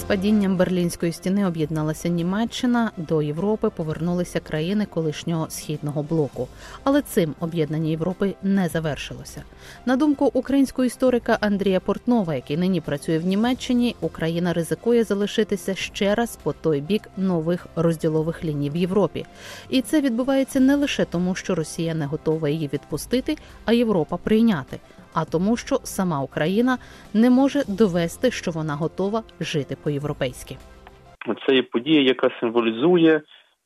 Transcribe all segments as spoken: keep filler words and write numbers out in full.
падінням Берлінської стіни об'єдналася Німеччина, до Європи повернулися країни колишнього Східного блоку. Але цим об'єднання Європи не завершилося. На думку українського історика Андрія Портнова, який нині працює в Німеччині, Україна ризикує залишитися ще раз по той бік нових розділових ліній в Європі. І це відбувається не лише тому, що Росія не готова її відпустити, а Європа прийняти, а тому, що сама Україна не може довести, що вона готова жити по-європейськи. Це є подія, яка символізує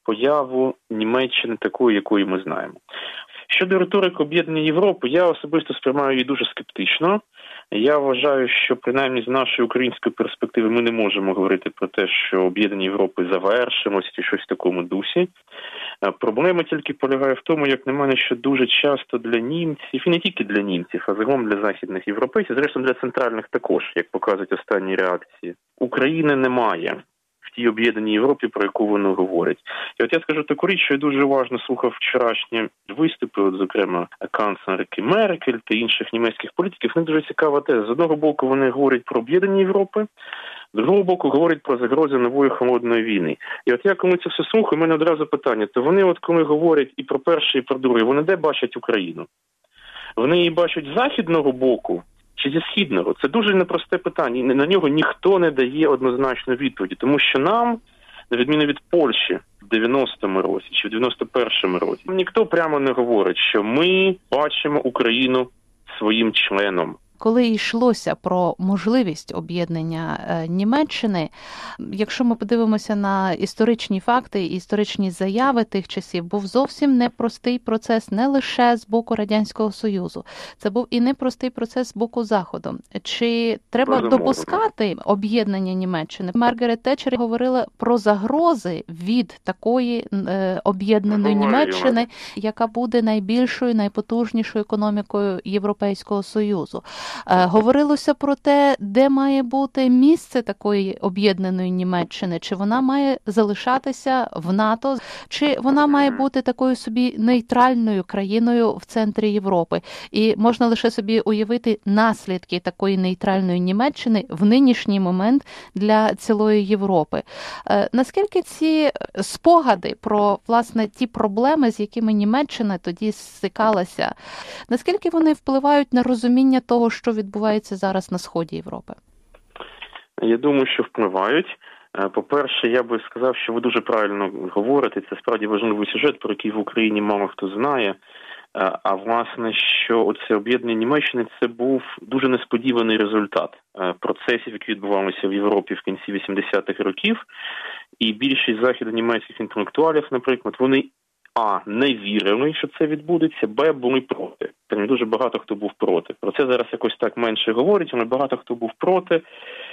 появу Німеччини такої, якої ми знаємо. Щодо риторики об'єднання Європи, я особисто сприймаю її дуже скептично. Я вважаю, що принаймні з нашої української перспективи ми не можемо говорити про те, що об'єднання Європи завершилось чи щось в такому дусі. Проблема тільки полягає в тому, як на мене, що дуже часто для німців, і не тільки для німців, а загалом для західних європейців, зрештою для центральних також, як показують останні реакції, України немає в тій об'єднаній Європі, про яку вони говорять. І от я скажу таку річ, що я дуже уважно слухав вчорашні виступи, от, зокрема, канцлерки Меркель та інших німецьких політиків. Вони дуже цікава теза. З одного боку, вони говорять про об'єднання Європи, з другого боку, говорять про загрози нової холодної війни. І от я, коли це все слухаю, у мене одразу питання, то вони, от коли говорять і про перше, і про друге, вони де бачать Україну? Вони її бачать з західного боку чи зі східного? Це дуже непросте питання, і на нього ніхто не дає однозначної відповіді, тому що нам, на відміну від Польщі в дев'яностому році чи в дев'яносто першому році, ніхто прямо не говорить, що ми бачимо Україну своїм членом. Коли йшлося про можливість об'єднання Німеччини, якщо ми подивимося на історичні факти і історичні заяви тих часів, був зовсім непростий процес не лише з боку Радянського Союзу. Це був і непростий процес з боку Заходу. Чи треба Безумовно. допускати об'єднання Німеччини? Маргарет Тетчер говорила про загрози від такої е, об'єднаної Говорила. Німеччини, яка буде найбільшою, найпотужнішою економікою Європейського Союзу. Говорилося про те, де має бути місце такої об'єднаної Німеччини, чи вона має залишатися в НАТО, чи вона має бути такою собі нейтральною країною в центрі Європи. І можна лише собі уявити наслідки такої нейтральної Німеччини в нинішній момент для цілої Європи. Наскільки ці спогади про, власне, ті проблеми, з якими Німеччина тоді стикалася, наскільки вони впливають на розуміння того, що відбувається зараз на сході Європи? Я думаю, що впливають. По-перше, я би сказав, що ви дуже правильно говорите. Це справді важливий сюжет, про який в Україні мало хто знає. А власне, що оце об'єднання Німеччини – це був дуже несподіваний результат процесів, які відбувалися в Європі в кінці вісімдесятих років. І більшість західнонімецьких інтелектуалів, наприклад, вони а. не вірили, що це відбудеться, б. були проти. Там дуже багато хто був проти. Про це зараз якось так менше говорять, але багато хто був проти.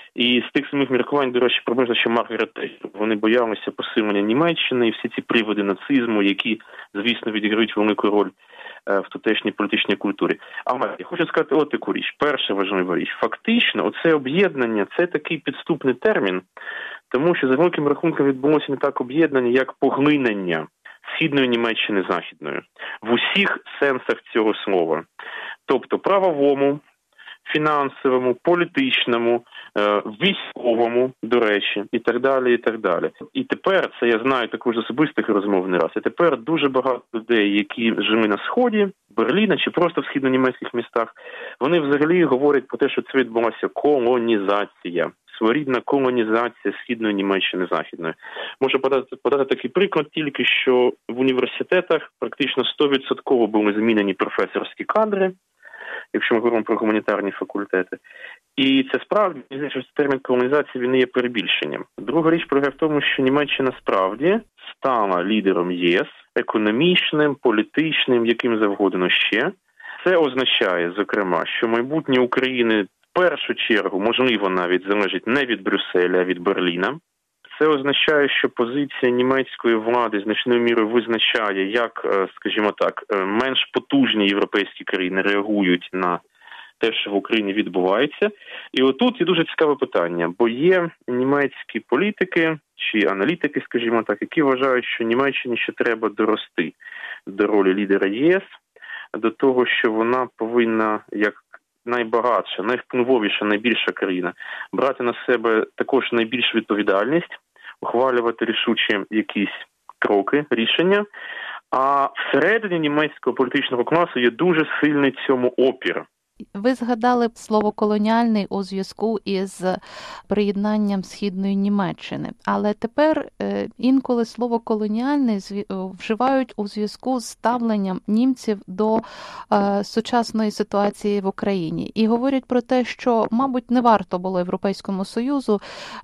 І з тих самих міркувань, до речі, приблизно ще Маргарет Тетчер. Вони боялися посилення Німеччини і всі ці приводи нацизму, які, звісно, відіграють велику роль в тутешній політичній культурі. Але я хочу сказати от таку річ. Перша важлива річ. Фактично, оце об'єднання – це такий підступний термін, тому що за великим рахунком відбулося не так об'єднання, як поглинення Східної Німеччини Західною. В усіх сенсах цього слова. Тобто правовому, фінансовому, політичному, військовому, до речі, і так далі, і так далі. І тепер, це я знаю також з особистих розмов не раз, і тепер дуже багато людей, які жили на Сході, Берліна чи просто в східнонімецьких містах, вони взагалі говорять про те, що це відбулася колонізація. Своєрідна колонізація Східної Німеччини Західної. Можу подати, подати такий приклад тільки, що в університетах практично сто відсотків були змінені професорські кадри, якщо ми говоримо про гуманітарні факультети. І це справді, що термін колонізації він не є перебільшенням. Друга річ полягає в тому, що Німеччина справді стала лідером ЄС, економічним, політичним, яким завгодно ще. Це означає, зокрема, що майбутнє України в першу чергу, можливо, навіть залежить не від Брюсселя, а від Берліна. Це означає, що позиція німецької влади значною мірою визначає, як, скажімо так, менш потужні європейські країни реагують на те, що в Україні відбувається. І отут є дуже цікаве питання, бо є німецькі політики чи аналітики, скажімо так, які вважають, що Німеччині ще треба дорости до ролі лідера ЄС, до того, що вона повинна, як найбагатша, найвпливовіша, найбільша країна, брати на себе також найбільшу відповідальність, ухвалювати рішучі якісь кроки, рішення. А всередині німецького політичного класу є дуже сильний цьому опір. Ви згадали слово «колоніальний» у зв'язку із приєднанням Східної Німеччини. Але тепер інколи слово «колоніальний» вживають у зв'язку з ставленням німців до сучасної ситуації в Україні. І говорять про те, що, мабуть, не варто було Європейському Союзу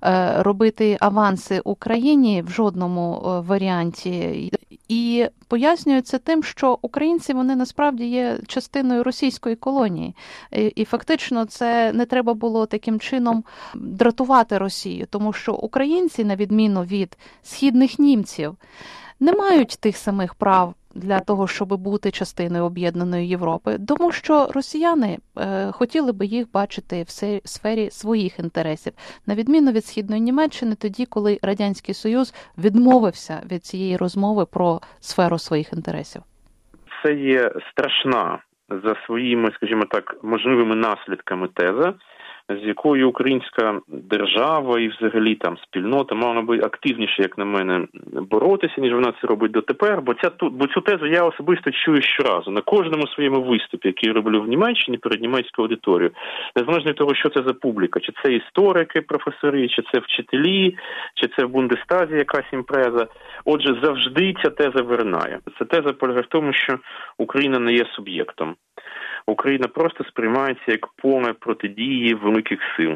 робити аванси Україні в жодному варіанті. І пояснюють це тим, що українці, вони насправді є частиною російської колонії. І, і фактично це не треба було таким чином дратувати Росію, тому що українці, на відміну від східних німців, не мають тих самих прав для того, щоб бути частиною об'єднаної Європи, тому що росіяни е, хотіли би їх бачити в сфері своїх інтересів, на відміну від Східної Німеччини, тоді, коли Радянський Союз відмовився від цієї розмови про сферу своїх інтересів. Це є страшна за своїми, скажімо так, можливими наслідками теза, з якою українська держава і взагалі там спільнота мала би активніше, як на мене, боротися, ніж вона це робить дотепер, бо, ця, бо цю тезу я особисто чую щоразу, на кожному своєму виступі, який я роблю в Німеччині перед німецькою аудиторією, незалежно від того, що це за публіка, чи це історики, професори, чи це вчителі, чи це в Бундестазі якась імпреза. Отже, завжди ця теза виринає. Ця теза полягає в тому, що Україна не є суб'єктом. Україна просто сприймається як поле протидії великих сил.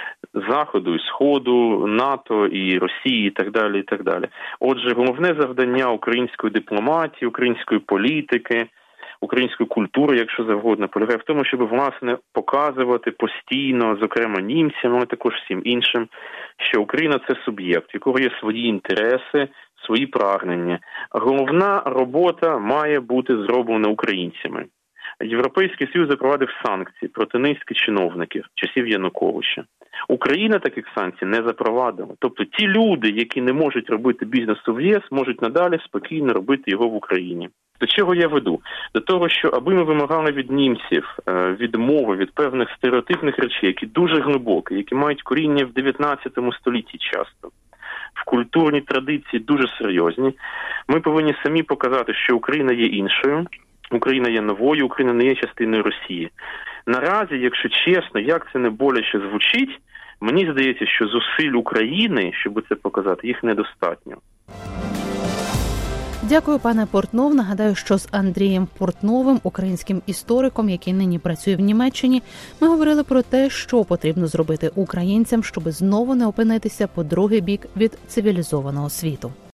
Заходу і Сходу, НАТО і Росії і так далі, і так далі. Отже, головне завдання української дипломатії, української політики, української культури, якщо завгодно, полягає в тому, щоб, власне, показувати постійно, зокрема німцям, але також всім іншим, що Україна – це суб'єкт, в якого є свої інтереси, свої прагнення. Головна робота має бути зроблена українцями. Європейський Союз запровадив санкції проти низки чиновників часів Януковича. Україна таких санкцій не запровадила. Тобто ті люди, які не можуть робити бізнесу в ЄС, можуть надалі спокійно робити його в Україні. До чого я веду? До того, що аби ми вимагали від німців відмови від певних стереотипних речей, які дуже глибокі, які мають коріння в дев'ятнадцятому столітті часто, в культурній традиції дуже серйозні, ми повинні самі показати, що Україна є іншою, Україна є новою, Україна не є частиною Росії. Наразі, якщо чесно, як це не боляче звучить, мені здається, що зусиль України, щоб це показати, їх недостатньо. Дякую, пане Портнов. Нагадаю, що з Андрієм Портновим, українським істориком, який нині працює в Німеччині, ми говорили про те, що потрібно зробити українцям, щоб знову не опинитися по другий бік від цивілізованого світу.